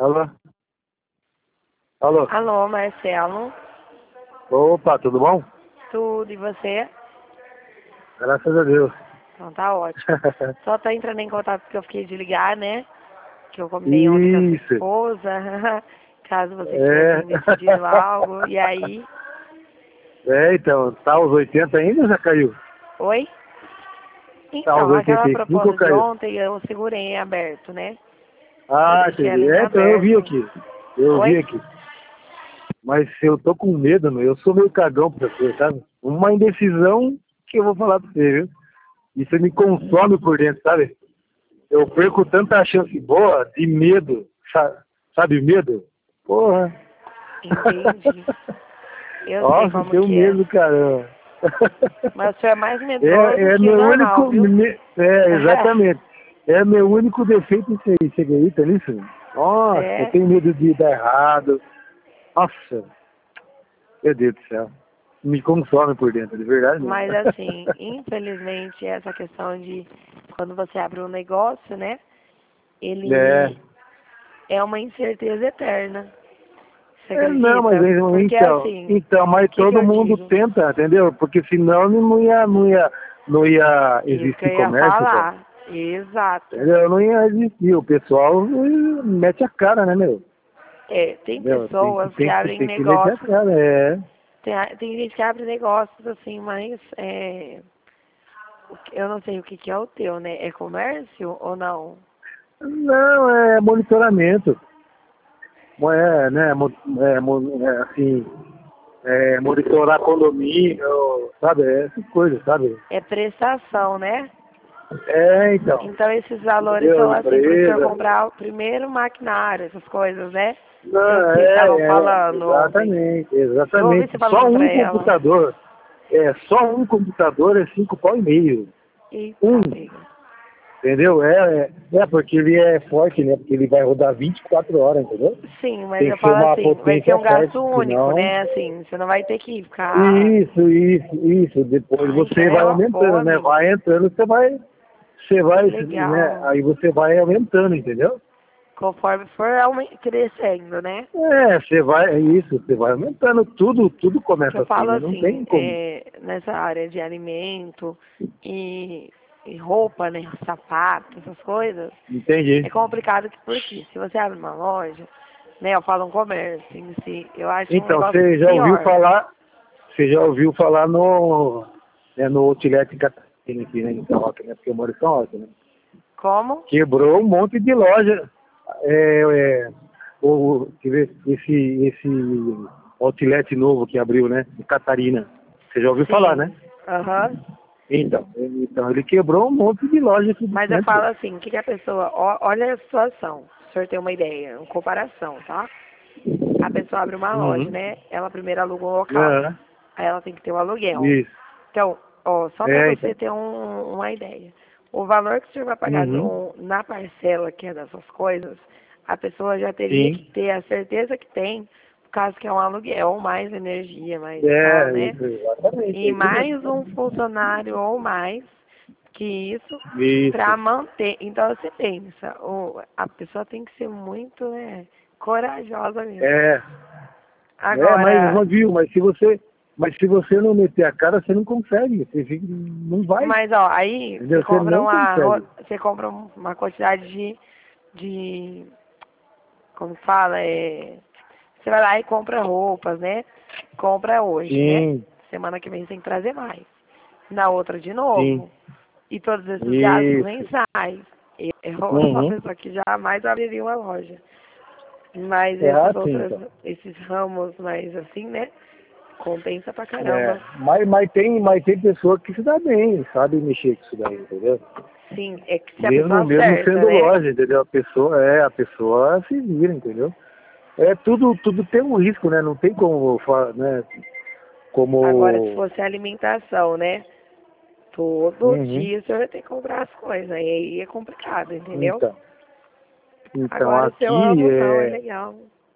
Alô? Alô? Alô, Marcelo. Opa, tudo bom? Tudo, e você? Graças a Deus. Então tá ótimo. Só tô entrando em contato porque eu fiquei de ligar, né? Que eu combinei ontem com a sua Isso. esposa. Caso você É. tivesse decidido algo. E aí? Então, tá aos 80 ainda ou já caiu? Oi? Tá aos Então, aquela 85 ou proposta de caiu? ontem eu segurei em aberto, né? Eu Ah, deixei ela entendi. em Então eu vi aberto. aqui. Eu vi Oi? aqui. Mas eu tô com medo, meu. Eu sou meio cagão pra você, sabe? Uma indecisão que eu vou falar pra você, viu? Isso me consome por dentro, sabe? Eu perco tanta chance boa de medo, sabe medo? Porra. Entendi. Eu sei Nossa, como tenho que é. medo, caramba. Mas o senhor é mais medroso É que o meu normal, único. viu? Exatamente. É meu único defeito isso aí. Você acredita nisso? Nossa, eu É. tenho medo de dar errado. Nossa, meu Deus do céu. Me consome por dentro, de verdade mesmo. Mas assim, infelizmente, essa questão de quando você abre um negócio, né? É. Ele é uma incerteza eterna. Você Não, mas acredita? Porque assim, mas o que todo eu mundo digo? tenta, entendeu? Porque senão não ia Isso que eu existir ia comércio, cara. falar. Exato. Entendeu? Não ia existir. O pessoal mete a cara, né, meu? É, tem Entendeu? pessoas que abrem Tem que meter a negócios, cara, é. tem gente que abre negócios assim, mas eu não sei o que que é o teu, né? É comércio ou não? Não, é monitoramento. É, né? Assim, monitorar condomínio, sabe? Essas coisas, sabe? É prestação, né? Então. Então esses valores Entendeu? são assim para o senhor Empresa. comprar o primeiro maquinário, essas coisas, né? Que Não, vocês estavam falando ontem. exatamente, Eu ouvi exatamente. você Só falando para um ela. computador, só um computador é 5,5 pau. Um, Eita, pega. entendeu? Porque ele é forte, né? Porque ele vai rodar 24 horas, entendeu? Sim, mas Tem eu que ser falo uma assim, vai ser potência um forte, gasto único, senão. né? Assim, você não vai ter que ficar. Isso. Depois Ah, então você é vai uma aumentando, boa, né? amigo. Vai entrando, Que né? legal. Aí você vai aumentando, entendeu? Conforme for crescendo, né? Você vai aumentando, tudo Que começa eu assim, falo né? Não assim, tem como. nessa área de alimento e roupa, né? Sapato, essas coisas. Entendi. É complicado que porque se você abre uma loja, né, eu falo um comércio em si, eu acho um Então, negócio pior. você já ouviu falar no Outlet Catarina aqui, né, em São Roque, né, porque eu moro em São Roque, né? Como? Quebrou um monte de loja. É, é, quer ver, esse Outlet novo que abriu, né, em Catarina. Você já ouviu falar, né? Sim. Aham. Então ele quebrou um monte de loja aqui do Mas eu centro. falo assim, o que, que a pessoa, olha a situação, o senhor tem uma ideia, uma comparação, tá? A pessoa abre uma loja, Uhum. né? Ela primeiro aluga um local. É, Aí ela tem que ter o aluguel. isso. Então, ó, só para Então. você ter uma ideia. O valor que o senhor vai pagar Uhum. na parcela que é dessas coisas, a pessoa já teria que Sim. ter a certeza que tem, por causa que é um aluguel, mais energia, mais tal, né? Exatamente, é E isso mais mesmo. um funcionário ou mais que isso Isso. para manter. Então você pensa, a pessoa tem que ser muito, né, corajosa mesmo. É, Agora, mas se você não meter a cara, você não consegue, não vai, mas ó, aí entendeu? Você não consegue. você compra uma quantidade de como fala, você vai lá e compra roupas, né? Compra hoje, né? Sim, Semana que vem você tem que trazer mais. Na outra de sim, novo. E todos esses gastos isso. mensais. Eu sou uma Uhum. pessoa que jamais abriria uma loja. Mas É assim, então. esses ramos mais assim, né? Compensa pra caramba. Mas tem pessoa que se dá bem, sabe mexer com isso daí, entendeu? Sim, é que se a Mesmo, pessoa mesmo acerta, sendo né? loja, entendeu? A pessoa se vira, entendeu? Tudo tem um risco, né? Não tem né? Agora, se Como. fosse alimentação, né? Todo Uhum. dia você vai ter que comprar as coisas. Aí é complicado, entendeu? Então, então Agora, o seu aqui ramo não, é legal.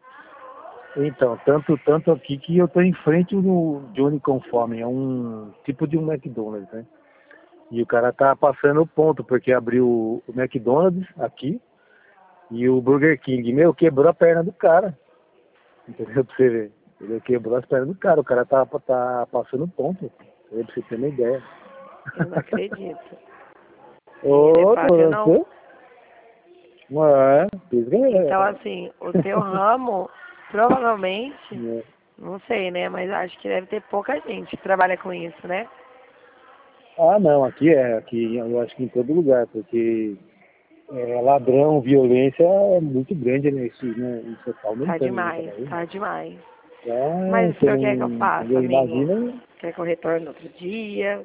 Então, tanto aqui que eu estou em frente no de Uniconforme, é um tipo de um McDonald's, né? E o cara tá passando o ponto, porque abriu o McDonald's aqui E o Burger King, meu, quebrou a perna do cara. Entendeu? Pra você ver. Ele quebrou as pernas do cara. O cara tá passando ponto. Pra você ter uma ideia. Eu não acredito. Ô, Não é tô fácil, falando não. pra você? Ué, Então, assim, o teu ramo, provavelmente, é. não sei, né? Mas acho que deve ter pouca gente que trabalha com isso, né? Ah, não, aqui eu acho que em todo lugar, porque ladrão, violência é muito grande, né? Isso tá Tá aumentando, né, demais, cada vez tá mais. demais. Então, Mas o você senhor quer que eu não, faça, entendeu? amigo? Imagina, Quer que eu retorne outro dia?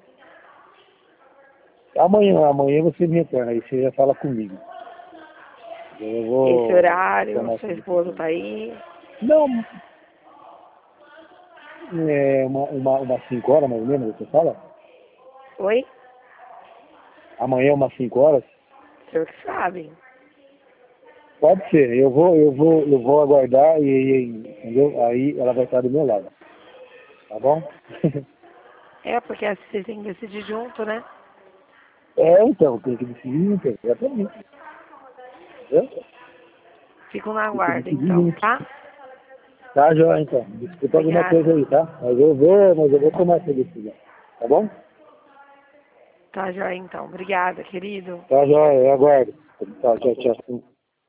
amanhã você me retorna, aí você já fala comigo. Eu Esse vou horário, tomar essa sua esposa decisão. tá aí? Não, umas 5 horas mais ou menos, você fala? Oi? Amanhã umas 5 horas? O senhor que sabe. Pode ser, eu vou aguardar entendeu? Aí ela vai estar do meu lado, tá bom? É, porque assim vocês têm que decidir junto, né? Então, tem que decidir junto, exatamente. Entendeu? Fico na Tem que guarda, decidir então, junto. tá? Tá, João, então. Discuta alguma coisa Obrigada. aí, tá? Mas eu vou tomar essa decisão. Tá bom? Tá, joia, então. Obrigada, querido. Tá, João, eu aguardo. Tá, tchau, tchau.